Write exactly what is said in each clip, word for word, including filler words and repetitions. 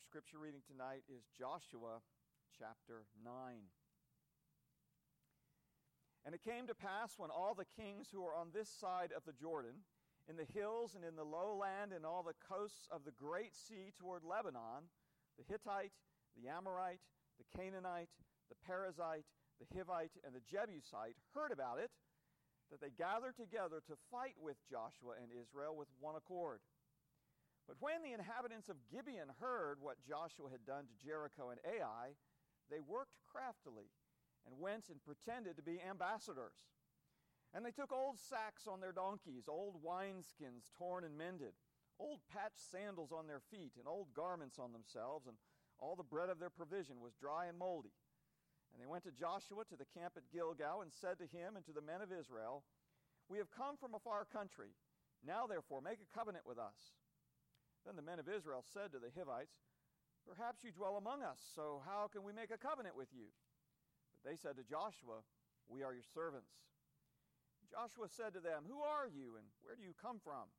scripture reading tonight is Joshua chapter nine. And it came to pass when all the kings who were on this side of the Jordan, in the hills and in the lowland and all the coasts of the great sea toward Lebanon, the Hittite, the Amorite, the Canaanite, the Perizzite, the Hivite, and the Jebusite heard about it, that they gathered together to fight with Joshua and Israel with one accord. But when the inhabitants of Gibeon heard what Joshua had done to Jericho and Ai, they worked craftily and went and pretended to be ambassadors. And they took old sacks on their donkeys, old wineskins torn and mended, old patched sandals on their feet, and old garments on themselves, and all the bread of their provision was dry and moldy. And they went to Joshua to the camp at Gilgal, and said to him and to the men of Israel, "We have come from a far country. Now therefore make a covenant with us." Then the men of Israel said to the Hivites, "Perhaps you dwell among us, so how can we make a covenant with you?" But they said to Joshua, "We are your servants." Joshua said to them, "Who are you, and where do you come from?"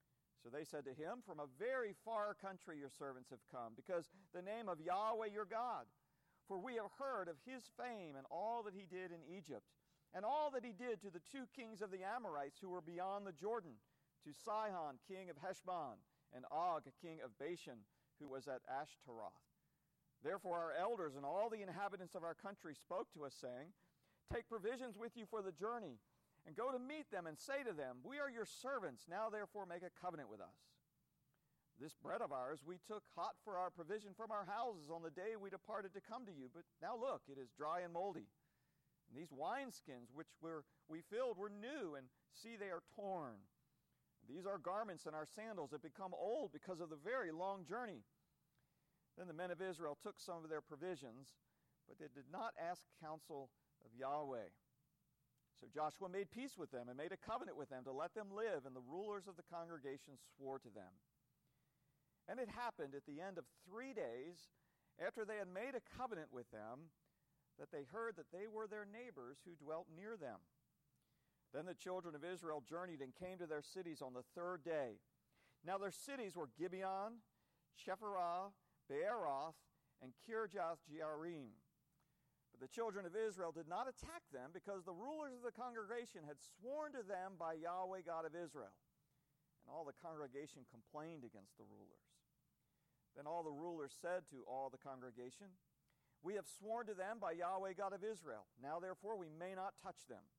So they said to him, "From a very far country your servants have come, because the name of Yahweh your God. For we have heard of his fame and all that he did in Egypt, and all that he did to the two kings of the Amorites who were beyond the Jordan, to Sihon king of Heshbon, and Og king of Bashan, who was at Ashtaroth. Therefore our elders and all the inhabitants of our country spoke to us, saying, 'Take provisions with you for the journey, and go to meet them, and say to them, We are your servants, now therefore make a covenant with us. This bread of ours we took hot for our provision from our houses on the day we departed to come to you, but now look, it is dry and moldy. And these wineskins which were, we filled were new, and see, they are torn. These our garments and our sandals have become old because of the very long journey.' Then the men of Israel took some of their provisions, but they did not ask counsel of Yahweh. So Joshua made peace with them and made a covenant with them to let them live, and the rulers of the congregation swore to them. And it happened at the end of three days, after they had made a covenant with them, that they heard that they were their neighbors who dwelt near them. Then the children of Israel journeyed and came to their cities on the third day. Now their cities were Gibeon, Chephirah, Beeroth, and Kirjath-jearim. But the children of Israel did not attack them, because the rulers of the congregation had sworn to them by Yahweh God of Israel. And all the congregation complained against the rulers. Then all the rulers said to all the congregation, "We have sworn to them by Yahweh God of Israel. Now therefore we may not touch them.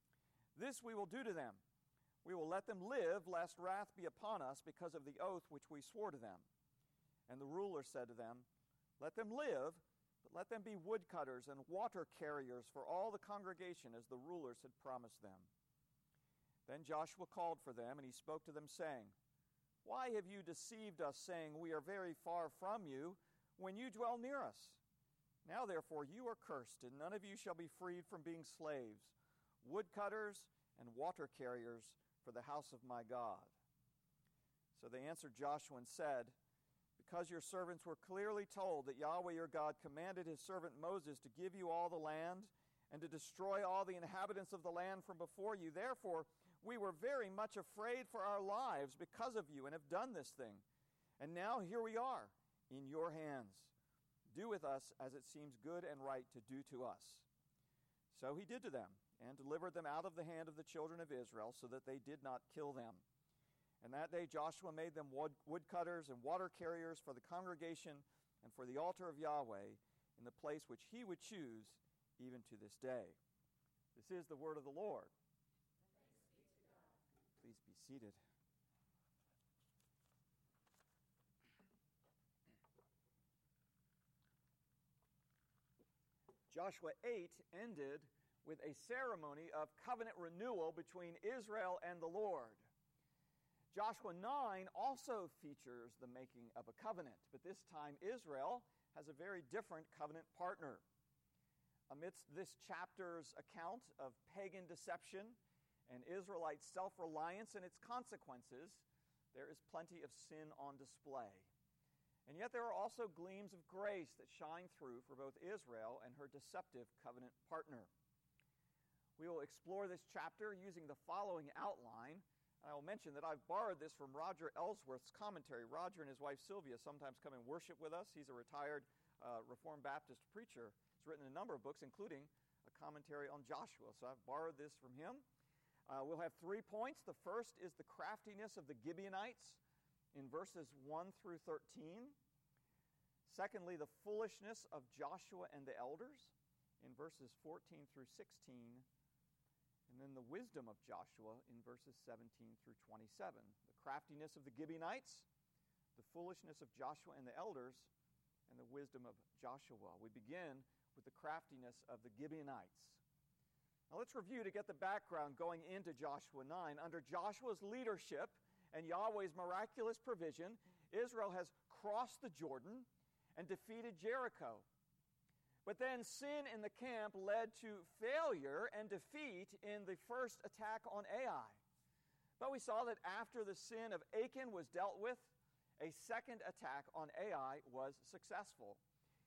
This we will do to them. We will let them live, lest wrath be upon us because of the oath which we swore to them." And the rulers said to them, "Let them live, but let them be woodcutters and water carriers for all the congregation, as the rulers had promised them." Then Joshua called for them, and he spoke to them, saying, "Why have you deceived us, saying, 'We are very far from you,' when you dwell near us? Now therefore you are cursed, and none of you shall be freed from being slaves, woodcutters and water carriers for the house of my God." So they answered Joshua and said, "Because your servants were clearly told that Yahweh your God commanded his servant Moses to give you all the land and to destroy all the inhabitants of the land from before you, therefore we were very much afraid for our lives because of you, and have done this thing. And now here we are, in your hands. Do with us as it seems good and right to do to us." So he did to them, and delivered them out of the hand of the children of Israel, so that they did not kill them. And that day Joshua made them wood, woodcutters and water carriers for the congregation and for the altar of Yahweh in the place which he would choose, even to this day. This is the word of the Lord. Thanks be to God. Please be seated. Joshua eight ended with a ceremony of covenant renewal between Israel and the Lord. Joshua nine also features the making of a covenant, but this time Israel has a very different covenant partner. Amidst this chapter's account of pagan deception and Israelite self-reliance and its consequences, there is plenty of sin on display. And yet there are also gleams of grace that shine through for both Israel and her deceptive covenant partner. We will explore this chapter using the following outline. I will mention that I've borrowed this from Roger Ellsworth's commentary. Roger and his wife Sylvia sometimes come and worship with us. He's a retired uh, Reformed Baptist preacher. He's written a number of books, including a commentary on Joshua. So I've borrowed this from him. Uh, we'll have three points. The first is the craftiness of the Gibeonites in verses one through thirteen. Secondly, the foolishness of Joshua and the elders in verses fourteen through sixteen. And then the wisdom of Joshua in verses seventeen through twenty-seven. The craftiness of the Gibeonites, the foolishness of Joshua and the elders, and the wisdom of Joshua. We begin with the craftiness of the Gibeonites. Now let's review to get the background going into Joshua nine. Under Joshua's leadership and Yahweh's miraculous provision, Israel has crossed the Jordan and defeated Jericho. But then sin in the camp led to failure and defeat in the first attack on Ai. But we saw that after the sin of Achan was dealt with, a second attack on Ai was successful.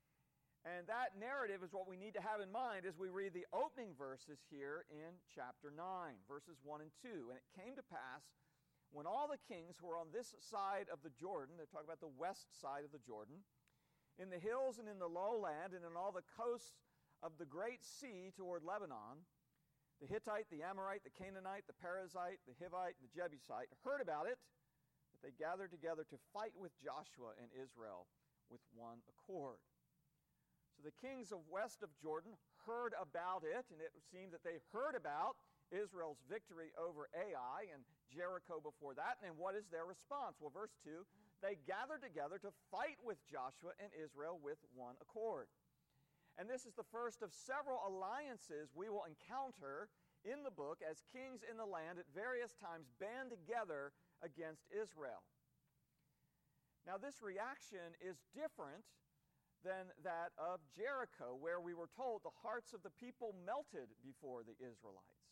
And that narrative is what we need to have in mind as we read the opening verses here in chapter nine, verses one and two. And it came to pass when all the kings who were on this side of the Jordan, they're talking about the west side of the Jordan, in the hills and in the lowland and in all the coasts of the great sea toward Lebanon, the Hittite, the Amorite, the Canaanite, the Perizzite, the Hivite, and the Jebusite heard about it, that they gathered together to fight with Joshua and Israel with one accord. So the kings of west of Jordan heard about it, and it seemed that they heard about Israel's victory over Ai and Jericho before that. And what is their response? Well, verse two, they gathered together to fight with Joshua and Israel with one accord. And this is the first of several alliances we will encounter in the book as kings in the land at various times band together against Israel. Now, this reaction is different than that of Jericho, where we were told the hearts of the people melted before the Israelites.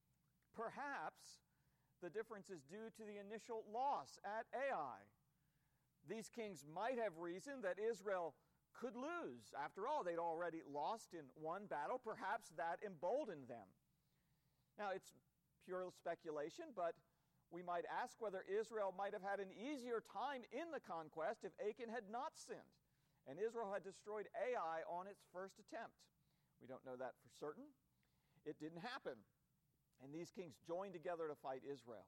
Perhaps the difference is due to the initial loss at Ai. These kings might have reasoned that Israel could lose. After all, they'd already lost in one battle. Perhaps that emboldened them. Now, it's pure speculation, but we might ask whether Israel might have had an easier time in the conquest if Achan had not sinned, and Israel had destroyed Ai on its first attempt. We don't know that for certain. It didn't happen, and these kings joined together to fight Israel.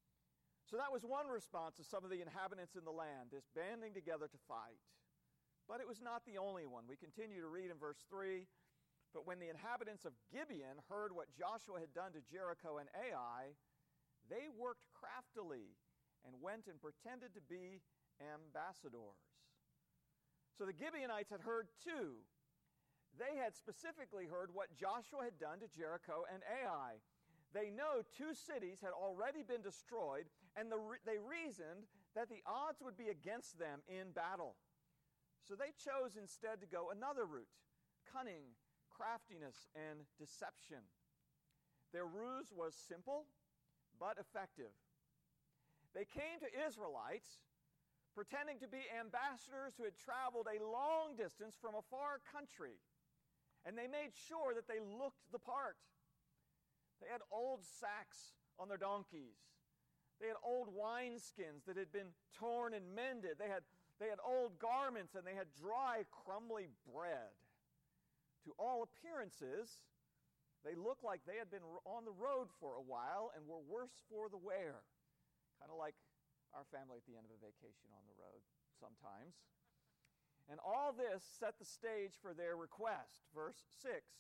So that was one response of some of the inhabitants in the land, this banding together to fight. But it was not the only one. We continue to read in verse three, but when the inhabitants of Gibeon heard what Joshua had done to Jericho and Ai, they worked craftily and went and pretended to be ambassadors. So the Gibeonites had heard too. They had specifically heard what Joshua had done to Jericho and Ai. They know two cities had already been destroyed, and the re- they reasoned that the odds would be against them in battle. So they chose instead to go another route: cunning, craftiness, and deception. Their ruse was simple but effective. They came to Israelites pretending to be ambassadors who had traveled a long distance from a far country, and they made sure that they looked the part. They had old sacks on their donkeys. They had old wineskins that had been torn and mended. They had, they had old garments, and they had dry, crumbly bread. To all appearances, they looked like they had been on the road for a while and were worse for the wear. Kind of like our family at the end of a vacation on the road sometimes. And all this set the stage for their request. Verse six.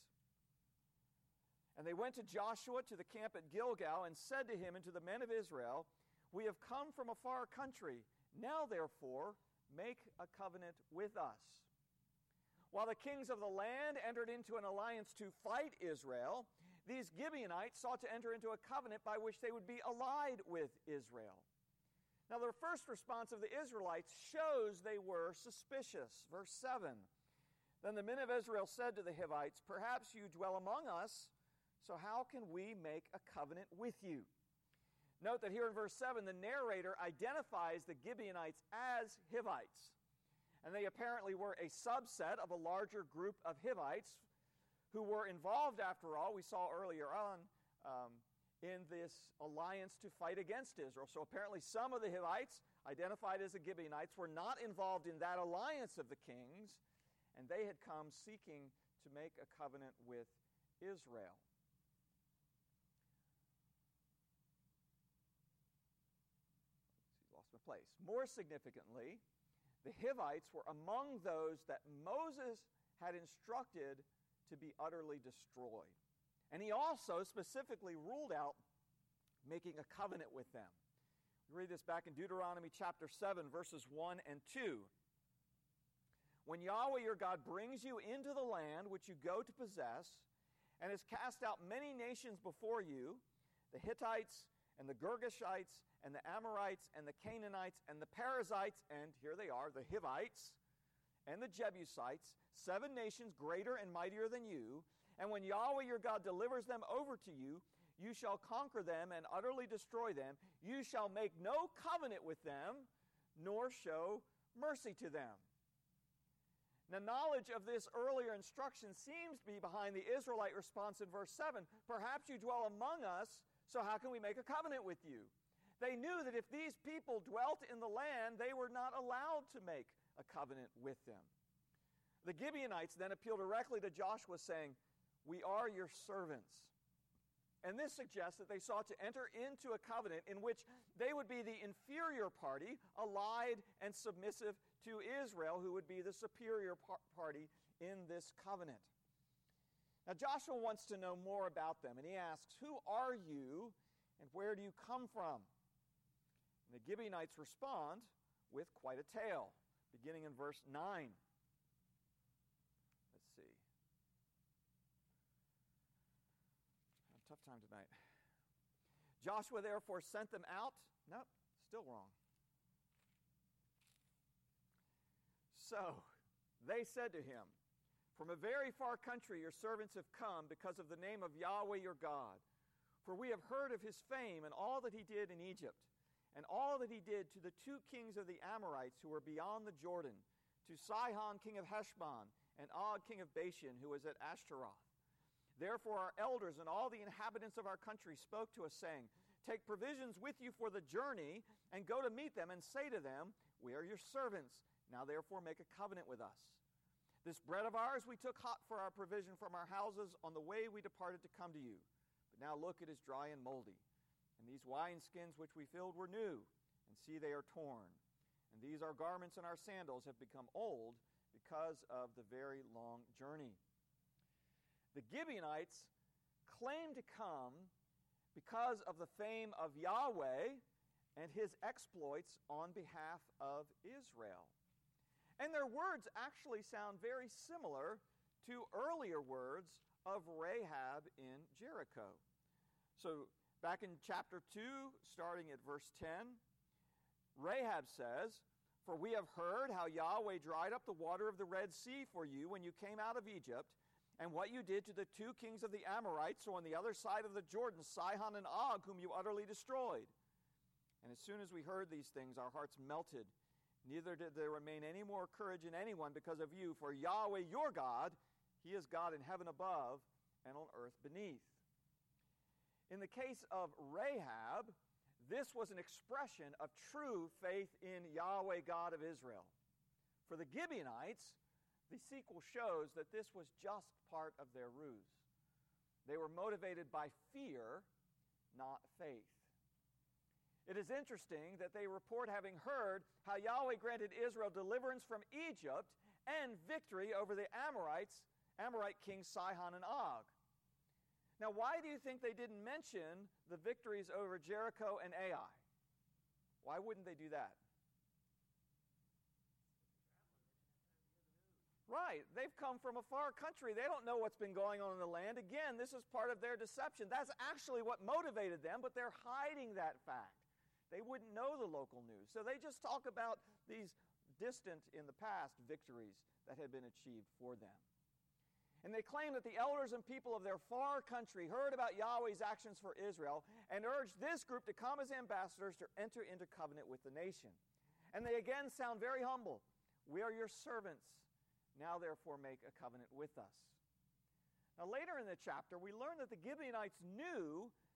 And they went to Joshua to the camp at Gilgal and said to him and to the men of Israel, "We have come from a far country. Now, therefore, make a covenant with us." While the kings of the land entered into an alliance to fight Israel, these Gibeonites sought to enter into a covenant by which they would be allied with Israel. Now, the first response of the Israelites shows they were suspicious. Verse seven. Then the men of Israel said to the Hivites, "Perhaps you dwell among us, so how can we make a covenant with you?" Note that here in verse seven, the narrator identifies the Gibeonites as Hivites. And they apparently were a subset of a larger group of Hivites who were involved, after all, we saw earlier on, um, in this alliance to fight against Israel. So apparently some of the Hivites, identified as the Gibeonites, were not involved in that alliance of the kings, and they had come seeking to make a covenant with Israel. Lost my place. More significantly, the Hivites were among those that Moses had instructed to be utterly destroyed. And he also specifically ruled out making a covenant with them. We read this back in Deuteronomy chapter seven, verses one and two. When Yahweh your God brings you into the land which you go to possess, and has cast out many nations before you, the Hittites and the Girgashites and the Amorites and the Canaanites and the Perizzites, and here they are, the Hivites and the Jebusites, seven nations greater and mightier than you, and when Yahweh your God delivers them over to you, you shall conquer them and utterly destroy them. You shall make no covenant with them, nor show mercy to them. Now, knowledge of this earlier instruction seems to be behind the Israelite response in verse seven. Perhaps you dwell among us, so how can we make a covenant with you? They knew that if these people dwelt in the land, they were not allowed to make a covenant with them. The Gibeonites then appeal directly to Joshua, saying, "We are your servants." And this suggests that they sought to enter into a covenant in which they would be the inferior party, allied and submissive to Israel, who would be the superior par- party in this covenant. Now Joshua wants to know more about them, and he asks, "Who are you, and where do you come from?" And the Gibeonites respond with quite a tale, beginning in verse nine. Let's see. Tough time tonight. Joshua therefore sent them out. Nope, still wrong. So they said to him, "From a very far country your servants have come because of the name of Yahweh your God. For we have heard of his fame and all that he did in Egypt, and all that he did to the two kings of the Amorites who were beyond the Jordan, to Sihon king of Heshbon, and Og king of Bashan, who was at Ashtaroth. Therefore our elders and all the inhabitants of our country spoke to us, saying, Take provisions with you for the journey, and go to meet them, and say to them, We are your servants. Now therefore make a covenant with us. This bread of ours we took hot for our provision from our houses on the way we departed to come to you. But now look, it is dry and moldy. And these wineskins which we filled were new, and see, they are torn. And these our garments and our sandals have become old because of the very long journey." The Gibeonites claim to come because of the fame of Yahweh and his exploits on behalf of Israel. And their words actually sound very similar to earlier words of Rahab in Jericho. So back in chapter two, starting at verse ten, Rahab says, "For we have heard how Yahweh dried up the water of the Red Sea for you when you came out of Egypt, and what you did to the two kings of the Amorites, so on the other side of the Jordan, Sihon and Og, whom you utterly destroyed. And as soon as we heard these things, our hearts melted. Neither did there remain any more courage in anyone because of you, for Yahweh your God, he is God in heaven above and on earth beneath." In the case of Rahab, this was an expression of true faith in Yahweh God of Israel. For the Gibeonites, the sequel shows that this was just part of their ruse. They were motivated by fear, not faith. It is interesting that they report having heard how Yahweh granted Israel deliverance from Egypt and victory over the Amorites, Amorite kings Sihon and Og. Now, why do you think they didn't mention the victories over Jericho and Ai? Why wouldn't they do that? Right. They've come from a far country. They don't know what's been going on in the land. Again, this is part of their deception. That's actually what motivated them, but they're hiding that fact. They wouldn't know the local news. So they just talk about these distant, in the past, victories that had been achieved for them. And they claim that the elders and people of their far country heard about Yahweh's actions for Israel and urged this group to come as ambassadors to enter into covenant with the nation. And they again sound very humble. "We are your servants. Now therefore make a covenant with us." Now later in the chapter, we learn that the Gibeonites knew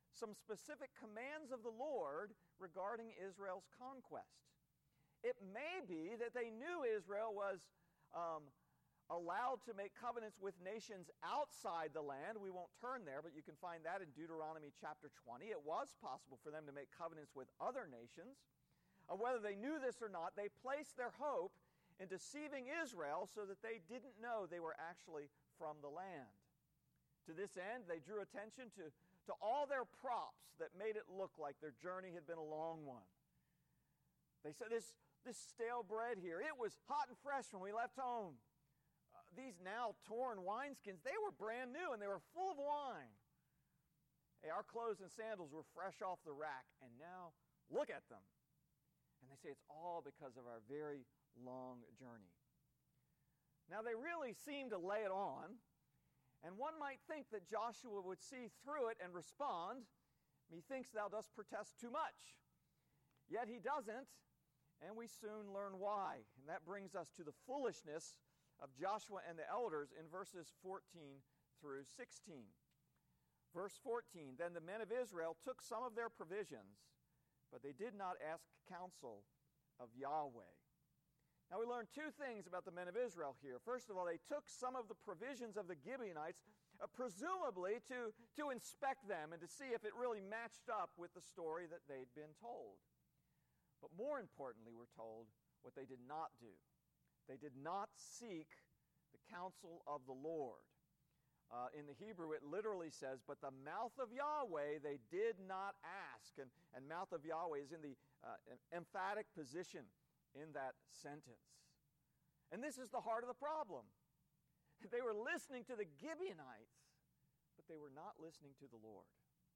some specific commands of the Lord regarding Israel's conquest. It may be that they knew Israel was um, allowed to make covenants with nations outside the land. We won't turn there, but you can find that in Deuteronomy chapter twenty. It was possible for them to make covenants with other nations. Uh, whether they knew this or not, they placed their hope in deceiving Israel so that they didn't know they were actually from the land. To this end, they drew attention to, to all their props that made it look like their journey had been a long one. They said, this, this stale bread here, it was hot and fresh when we left home. Uh, these now torn wineskins, they were brand new and they were full of wine. Hey, our clothes and sandals were fresh off the rack, and now look at them. And they say it's all because of our very long journey. Now they really seem to lay it on, and one might think that Joshua would see through it and respond, "Methinks thou dost protest too much." Yet he doesn't, and we soon learn why. And that brings us to the foolishness of Joshua and the elders in verses fourteen through sixteen. Verse fourteen, "Then the men of Israel took some of their provisions, but they did not ask counsel of Yahweh." Now we learn two things about the men of Israel here. First of all, they took some of the provisions of the Gibeonites, uh, presumably to, to inspect them and to see if it really matched up with the story that they'd been told. But more importantly, we're told what they did not do. They did not seek the counsel of the Lord. Uh, in the Hebrew, it literally says, "But the mouth of Yahweh they did not ask." And, and mouth of Yahweh is in the uh, emphatic position in that sentence. And this is the heart of the problem. They were listening to the Gibeonites, but they were not listening to the Lord.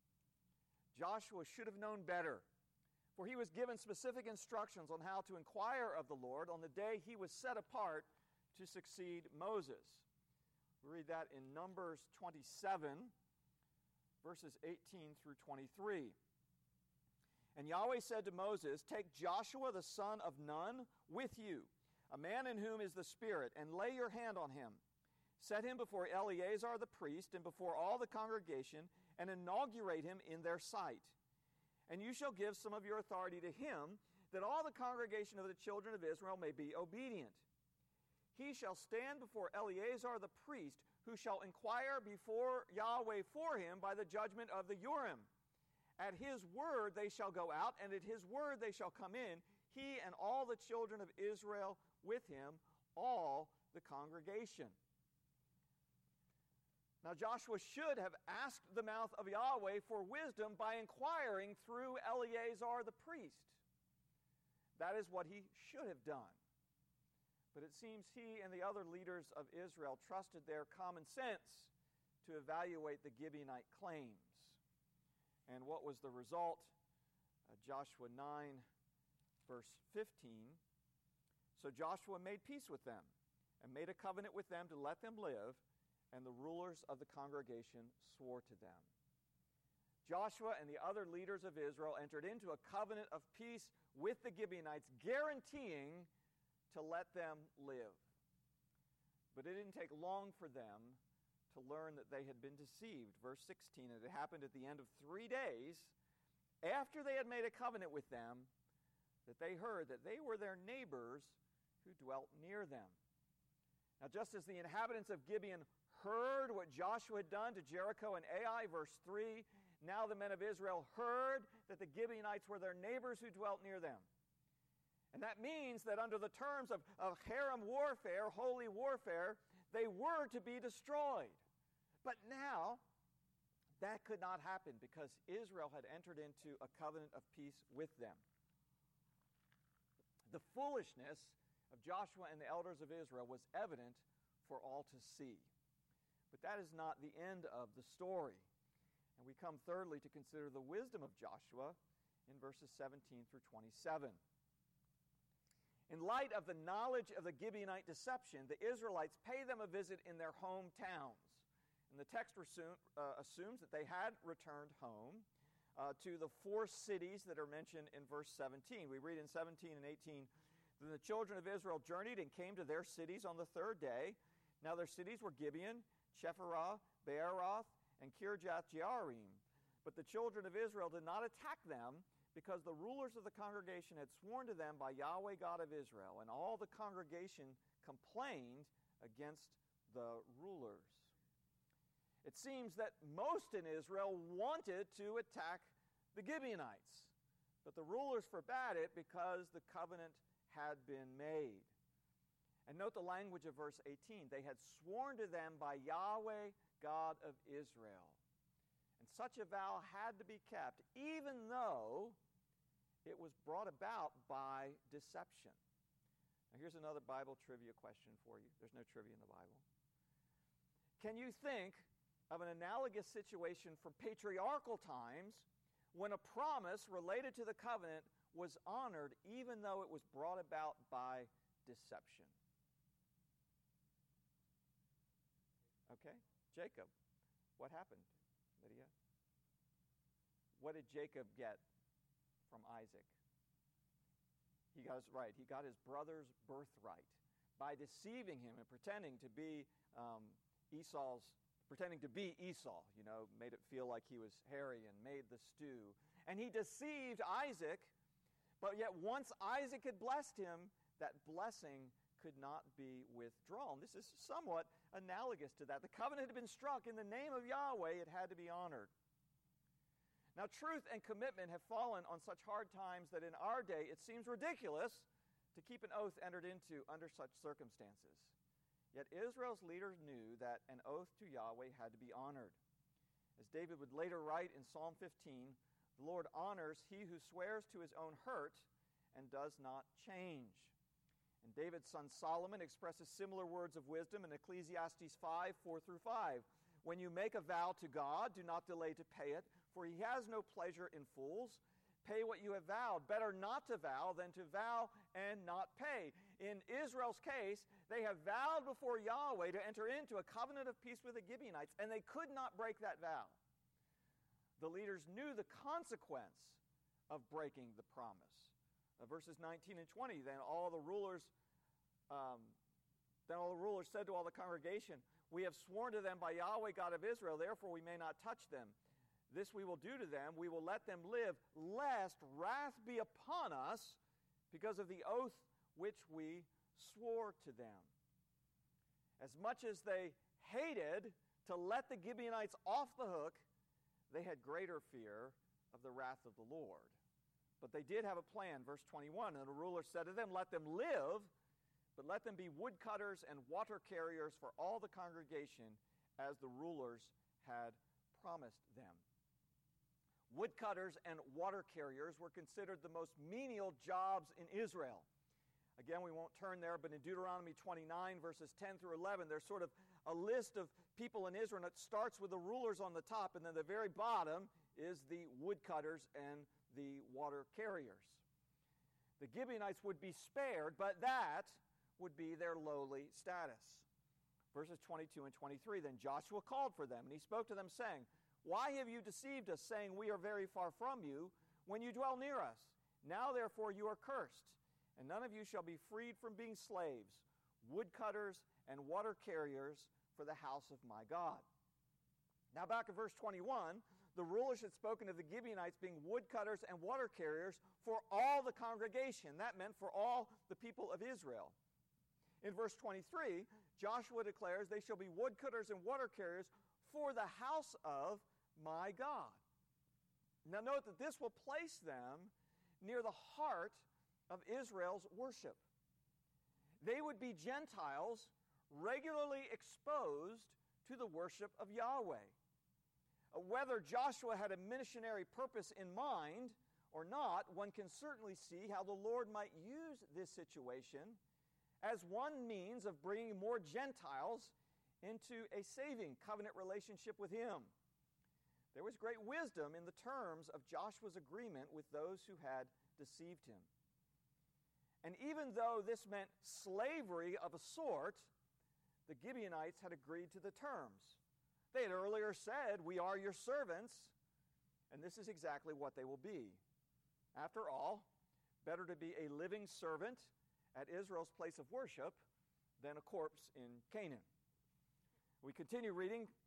Joshua should have known better, for he was given specific instructions on how to inquire of the Lord on the day he was set apart to succeed Moses. We read that in Numbers twenty-seven, verses eighteen through twenty-three. "And Yahweh said to Moses, Take Joshua the son of Nun with you, a man in whom is the Spirit, and lay your hand on him. Set him before Eleazar the priest and before all the congregation, and inaugurate him in their sight. And you shall give some of your authority to him, that all the congregation of the children of Israel may be obedient. He shall stand before Eleazar the priest, who shall inquire before Yahweh for him by the judgment of the Urim. At his word they shall go out, and at his word they shall come in, he and all the children of Israel with him, all the congregation." Now Joshua should have asked the mouth of Yahweh for wisdom by inquiring through Eleazar the priest. That is what he should have done. But it seems he and the other leaders of Israel trusted their common sense to evaluate the Gibeonite claims. And what was the result? Uh, Joshua nine, verse fifteen. "So Joshua made peace with them, and made a covenant with them to let them live, and the rulers of the congregation swore to them." Joshua and the other leaders of Israel entered into a covenant of peace with the Gibeonites, guaranteeing to let them live. But it didn't take long for them to learn that they had been deceived. Verse sixteen, "And it happened at the end of three days, after they had made a covenant with them, that they heard that they were their neighbors who dwelt near them." Now just as the inhabitants of Gibeon heard what Joshua had done to Jericho and Ai, verse three, now the men of Israel heard that the Gibeonites were their neighbors who dwelt near them. And that means that under the terms of, of Haram warfare, holy warfare, they were to be destroyed. But now, that could not happen because Israel had entered into a covenant of peace with them. The foolishness of Joshua and the elders of Israel was evident for all to see. But that is not the end of the story. And we come thirdly to consider the wisdom of Joshua in verses seventeen through twenty-seven. In light of the knowledge of the Gibeonite deception, the Israelites pay them a visit in their hometowns. And the text assume, uh, assumes that they had returned home uh, to the four cities that are mentioned in verse seventeen. We read in seventeen and eighteen, "Then the children of Israel journeyed and came to their cities on the third day. Now their cities were Gibeon, Chephirah, Beeroth, and Kirjath-Jearim. But the children of Israel did not attack them, because the rulers of the congregation had sworn to them by Yahweh God of Israel, and all the congregation complained against the rulers. It seems that most in Israel wanted to attack the Gibeonites, but the rulers forbade it because the covenant had been made. And note the language of verse eighteen. They had sworn to them by Yahweh God of Israel. And such a vow had to be kept, even though it was brought about by deception. Now here's another Bible trivia question for you. There's no trivia in the Bible. Can you think of an analogous situation from patriarchal times when a promise related to the covenant was honored even though it was brought about by deception? Okay, Jacob. What happened, Lydia? What did Jacob get from Isaac? He got it right. He got his brother's birthright by deceiving him and pretending to be um, Esau's, pretending to be Esau, you know, made it feel like he was hairy and made the stew. And he deceived Isaac, but yet once Isaac had blessed him, that blessing could not be withdrawn. This is somewhat analogous to that. The covenant had been struck in the name of Yahweh. It had to be honored. Now, truth and commitment have fallen on such hard times that in our day it seems ridiculous to keep an oath entered into under such circumstances. Yet Israel's leaders knew that an oath to Yahweh had to be honored. As David would later write in Psalm fifteen, the Lord honors he who swears to his own hurt and does not change. And David's son Solomon expresses similar words of wisdom in Ecclesiastes five, four through five. When you make a vow to God, do not delay to pay it, for he has no pleasure in fools. Pay what you have vowed. Better not to vow than to vow and not pay. In Israel's case, they have vowed before Yahweh to enter into a covenant of peace with the Gibeonites, and they could not break that vow. The leaders knew the consequence of breaking the promise. Uh, verses nineteen and twenty, then all the rulers um, then all the rulers said to all the congregation, we have sworn to them by Yahweh God of Israel, therefore we may not touch them. This we will do to them, we will let them live, lest wrath be upon us because of the oath which we swore to them. As much as they hated to let the Gibeonites off the hook, they had greater fear of the wrath of the Lord. But they did have a plan. Verse twenty-one, and the ruler said to them, let them live, but let them be woodcutters and water carriers for all the congregation, as the rulers had promised them. Woodcutters and water carriers were considered the most menial jobs in Israel. Again, we won't turn there, but in Deuteronomy twenty-nine, verses ten through eleven, there's sort of a list of people in Israel, and it starts with the rulers on the top, and then the very bottom is the woodcutters and the water carriers. The Gibeonites would be spared, but that would be their lowly status. Verses twenty-two and twenty-three, then Joshua called for them, and he spoke to them, saying, why have you deceived us, saying, we are very far from you, when you dwell near us? Now, therefore, you are cursed, and none of you shall be freed from being slaves, woodcutters and water carriers for the house of my God. Now, back in verse twenty-one, the rulers had spoken of the Gibeonites being woodcutters and water carriers for all the congregation. That meant for all the people of Israel. In verse twenty-three, Joshua declares they shall be woodcutters and water carriers for the house of my God. Now note that this will place them near the heart of Israel's worship. They would be Gentiles regularly exposed to the worship of Yahweh. Whether Joshua had a missionary purpose in mind or not, one can certainly see how the Lord might use this situation as one means of bringing more Gentiles into a saving covenant relationship with Him. There was great wisdom in the terms of Joshua's agreement with those who had deceived him. And even though this meant slavery of a sort, the Gibeonites had agreed to the terms. They had earlier said, we are your servants, and this is exactly what they will be. After all, better to be a living servant at Israel's place of worship than a corpse in Canaan. We continue reading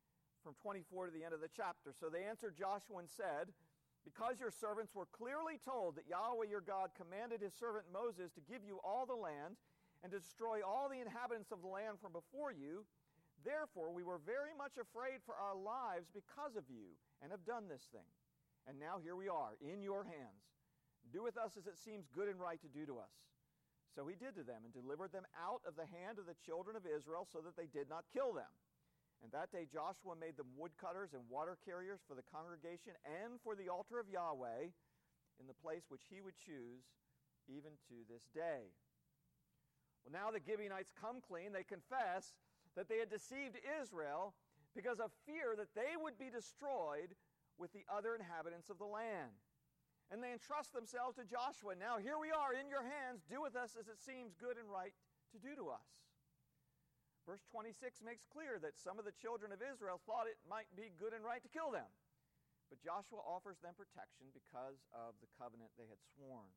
from twenty-four to the end of the chapter. So they answered Joshua and said, because your servants were clearly told that Yahweh your God commanded his servant Moses to give you all the land and to destroy all the inhabitants of the land from before you, therefore we were very much afraid for our lives because of you and have done this thing. And now here we are, in your hands. Do with us as it seems good and right to do to us. So he did to them and delivered them out of the hand of the children of Israel so that they did not kill them. And that day Joshua made them woodcutters and water carriers for the congregation and for the altar of Yahweh in the place which he would choose, even to this day. Well, now the Gibeonites come clean. They confess that they had deceived Israel because of fear that they would be destroyed with the other inhabitants of the land. And they entrust themselves to Joshua. Now here we are in your hands. Do with us as it seems good and right to do to us. Verse twenty-six makes clear that some of the children of Israel thought it might be good and right to kill them. But Joshua offers them protection because of the covenant they had sworn.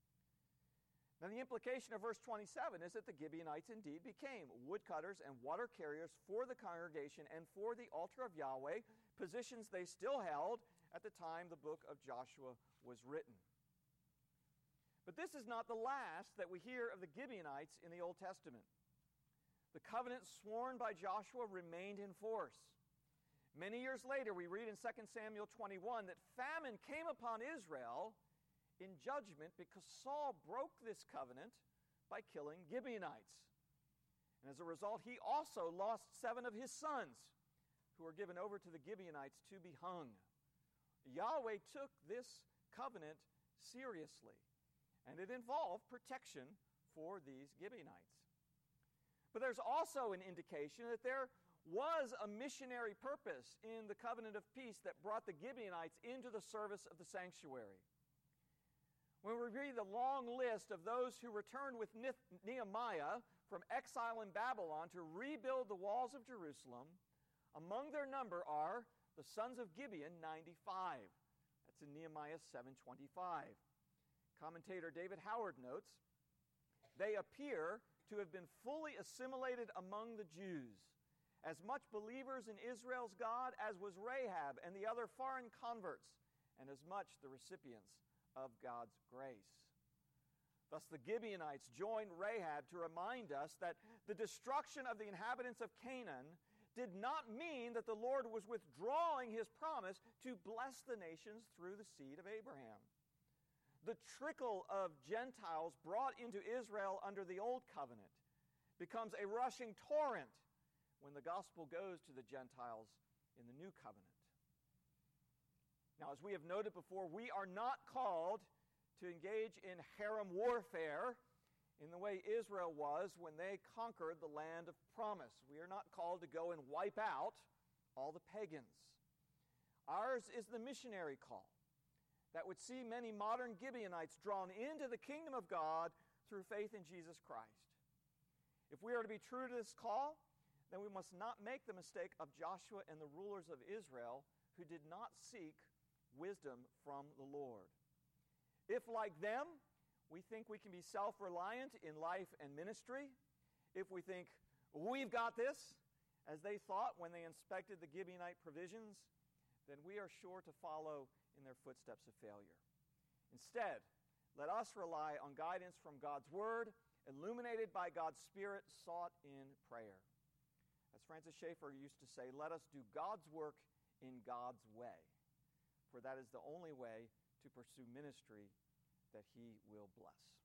Now the implication of verse twenty-seven is that the Gibeonites indeed became woodcutters and water carriers for the congregation and for the altar of Yahweh, positions they still held at the time the book of Joshua was written. But this is not the last that we hear of the Gibeonites in the Old Testament. The covenant sworn by Joshua remained in force. Many years later, we read in Second Samuel twenty-one that famine came upon Israel in judgment because Saul broke this covenant by killing Gibeonites. And as a result, he also lost seven of his sons, who were given over to the Gibeonites to be hung. Yahweh took this covenant seriously, and it involved protection for these Gibeonites. But there's also an indication that there was a missionary purpose in the covenant of peace that brought the Gibeonites into the service of the sanctuary. When we read the long list of those who returned with Nehemiah from exile in Babylon to rebuild the walls of Jerusalem, among their number are the sons of Gibeon, ninety-five. That's in Nehemiah seven twenty-five. Commentator David Howard notes, they appear to have been fully assimilated among the Jews, as much believers in Israel's God as was Rahab and the other foreign converts, and as much the recipients of God's grace. Thus the Gibeonites joined Rahab to remind us that the destruction of the inhabitants of Canaan did not mean that the Lord was withdrawing his promise to bless the nations through the seed of Abraham. The trickle of Gentiles brought into Israel under the Old Covenant becomes a rushing torrent when the gospel goes to the Gentiles in the New Covenant. Now, as we have noted before, we are not called to engage in harem warfare in the way Israel was when they conquered the land of promise. We are not called to go and wipe out all the pagans. Ours is the missionary call that would see many modern Gibeonites drawn into the kingdom of God through faith in Jesus Christ. If we are to be true to this call, then we must not make the mistake of Joshua and the rulers of Israel who did not seek wisdom from the Lord. If, like them, we think we can be self-reliant in life and ministry, if we think we've got this, as they thought when they inspected the Gibeonite provisions, then we are sure to follow in their footsteps of failure. Instead, let us rely on guidance from God's Word, illuminated by God's Spirit, sought in prayer. As Francis Schaeffer used to say, let us do God's work in God's way, for that is the only way to pursue ministry that He will bless.